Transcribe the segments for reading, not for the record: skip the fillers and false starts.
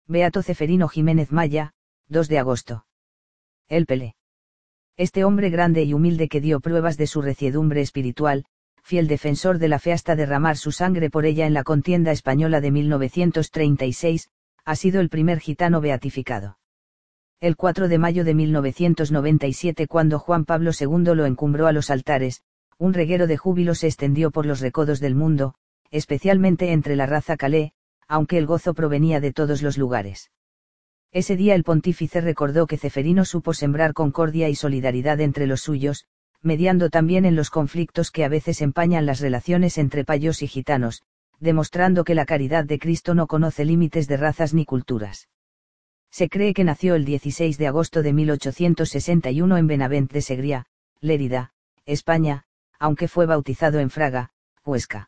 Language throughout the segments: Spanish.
Beato Ceferino Jiménez Maya, 2 de agosto. El Pelé. Este hombre grande y humilde que dio pruebas de su reciedumbre espiritual, fiel defensor de la fe hasta derramar su sangre por ella en la contienda española de 1936, ha sido el primer gitano beatificado. El 4 de mayo de 1997, cuando Juan Pablo II lo encumbró a los altares, un reguero de júbilo se extendió por los recodos del mundo, especialmente entre la raza calé, aunque el gozo provenía de todos los lugares. Ese día el pontífice recordó que Ceferino supo sembrar concordia y solidaridad entre los suyos, mediando también en los conflictos que a veces empañan las relaciones entre payos y gitanos, demostrando que la caridad de Cristo no conoce límites de razas ni culturas. Se cree que nació el 16 de agosto de 1861 en Benavent de Segrià, Lérida, España, aunque fue bautizado en Fraga, Huesca.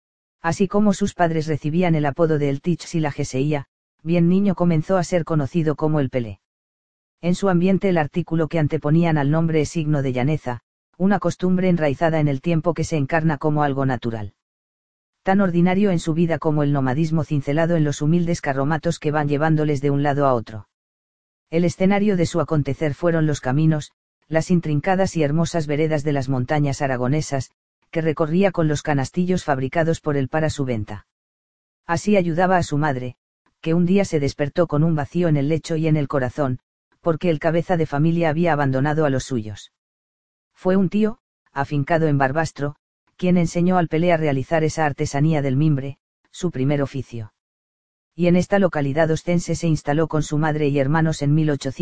Así como sus padres recibían el apodo de El Tich y la Geseía, bien niño comenzó a ser conocido como el Pelé. En su ambiente el artículo que anteponían al nombre es signo de llaneza, una costumbre enraizada en el tiempo que se encarna como algo natural. Tan ordinario en su vida como el nomadismo cincelado en los humildes carromatos que van llevándoles de un lado a otro. El escenario de su acontecer fueron los caminos, las intrincadas y hermosas veredas de las montañas aragonesas, que recorría con los canastillos fabricados por él para su venta. Así ayudaba a su madre, que un día se despertó con un vacío en el lecho y en el corazón, porque el cabeza de familia había abandonado a los suyos. Fue un tío, afincado en Barbastro, quien enseñó al Pelé a realizar esa artesanía del mimbre, su primer oficio. Y en esta localidad ostense se instaló con su madre y hermanos en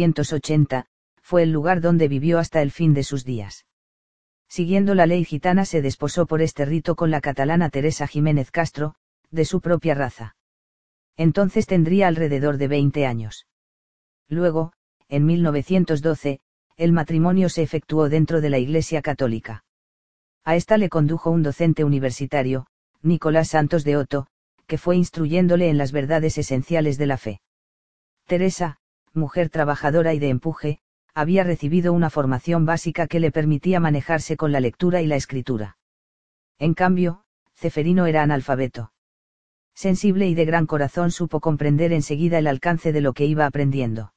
1880, fue el lugar donde vivió hasta el fin de sus días. Siguiendo la ley gitana se desposó por este rito con la catalana Teresa Jiménez Castro, de su propia raza. Entonces tendría alrededor de 20 años. Luego, en 1912, el matrimonio se efectuó dentro de la Iglesia Católica. A esta le condujo un docente universitario, Nicolás Santos de Otto, que fue instruyéndole en las verdades esenciales de la fe. Teresa, mujer trabajadora y de empuje, había recibido una formación básica que le permitía manejarse con la lectura y la escritura. En cambio, Ceferino era analfabeto. Sensible y de gran corazón supo comprender enseguida el alcance de lo que iba aprendiendo.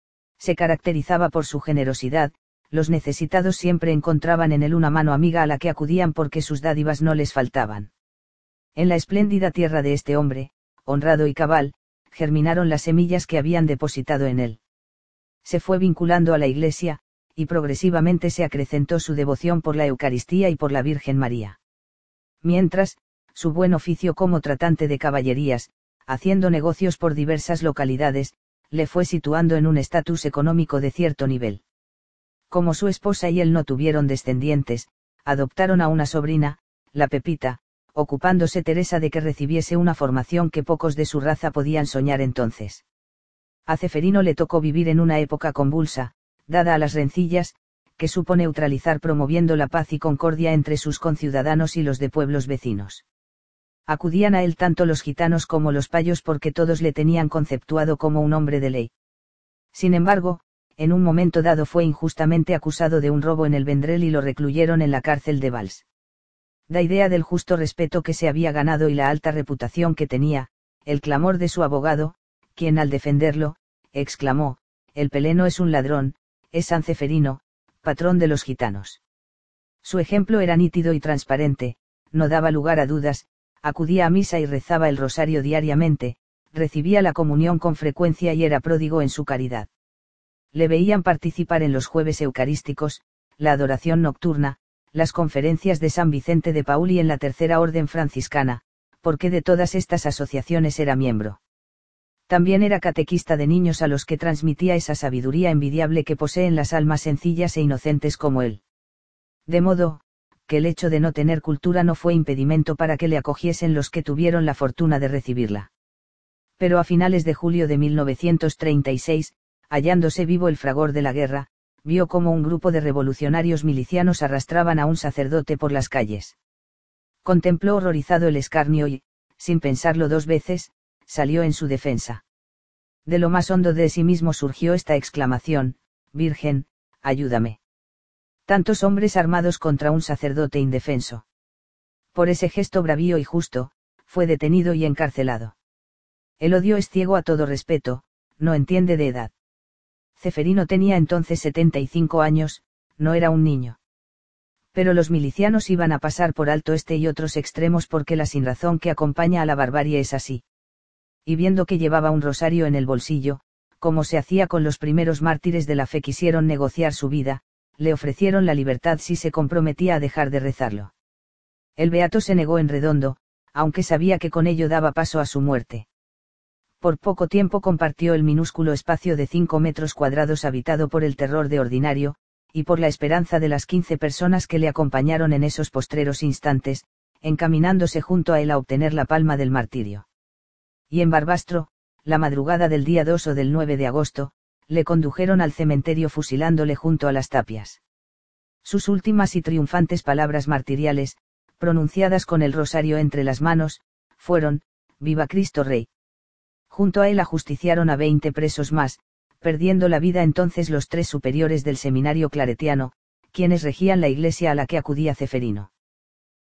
Se caracterizaba por su generosidad, los necesitados siempre encontraban en él una mano amiga a la que acudían porque sus dádivas no les faltaban. En la espléndida tierra de este hombre, honrado y cabal, germinaron las semillas que habían depositado en él. Se fue vinculando a la Iglesia, y progresivamente se acrecentó su devoción por la Eucaristía y por la Virgen María. Mientras, su buen oficio como tratante de caballerías, haciendo negocios por diversas localidades, le fue situando en un estatus económico de cierto nivel. Como su esposa y él no tuvieron descendientes, adoptaron a una sobrina, la Pepita, ocupándose Teresa de que recibiese una formación que pocos de su raza podían soñar entonces. A Ceferino le tocó vivir en una época convulsa, dada a las rencillas, que supo neutralizar promoviendo la paz y concordia entre sus conciudadanos y los de pueblos vecinos. Acudían a él tanto los gitanos como los payos porque todos le tenían conceptuado como un hombre de ley. Sin embargo, en un momento dado fue injustamente acusado de un robo en el Vendrell y lo recluyeron en la cárcel de Valls. Da idea del justo respeto que se había ganado y la alta reputación que tenía, el clamor de su abogado, quien al defenderlo, exclamó: el Pelé no es un ladrón, es San Ceferino, patrón de los gitanos. Su ejemplo era nítido y transparente, no daba lugar a dudas, acudía a misa y rezaba el rosario diariamente, recibía la comunión con frecuencia y era pródigo en su caridad. Le veían participar en los jueves eucarísticos, la adoración nocturna, las conferencias de San Vicente de Paúl y en la Tercera Orden Franciscana, porque de todas estas asociaciones era miembro. También era catequista de niños a los que transmitía esa sabiduría envidiable que poseen las almas sencillas e inocentes como él. De modo, que el hecho de no tener cultura no fue impedimento para que le acogiesen los que tuvieron la fortuna de recibirla. Pero a finales de julio de 1936, hallándose vivo el fragor de la guerra, vio cómo un grupo de revolucionarios milicianos arrastraban a un sacerdote por las calles. Contempló horrorizado el escarnio y, sin pensarlo dos veces, salió en su defensa. De lo más hondo de sí mismo surgió esta exclamación: Virgen, ayúdame. Tantos hombres armados contra un sacerdote indefenso. Por ese gesto bravío y justo, fue detenido y encarcelado. El odio es ciego a todo respeto, no entiende de edad. Ceferino tenía entonces 75 años, no era un niño. Pero los milicianos iban a pasar por alto este y otros extremos porque la sinrazón que acompaña a la barbarie es así. Y viendo que llevaba un rosario en el bolsillo, como se hacía con los primeros mártires de la fe, quisieron negociar su vida, le ofrecieron la libertad si se comprometía a dejar de rezarlo. El beato se negó en redondo, aunque sabía que con ello daba paso a su muerte. Por poco tiempo compartió el minúsculo espacio de 5 metros cuadrados habitado por el terror de Ordinario, y por la esperanza de las 15 personas que le acompañaron en esos postreros instantes, encaminándose junto a él a obtener la palma del martirio. Y en Barbastro, la madrugada del día 2 o del 9 de agosto, le condujeron al cementerio fusilándole junto a las tapias. Sus últimas y triunfantes palabras martiriales, pronunciadas con el rosario entre las manos, fueron: «Viva Cristo Rey». Junto a él ajusticiaron a 20 presos más, perdiendo la vida entonces los 3 superiores del seminario claretiano, quienes regían la iglesia a la que acudía Ceferino.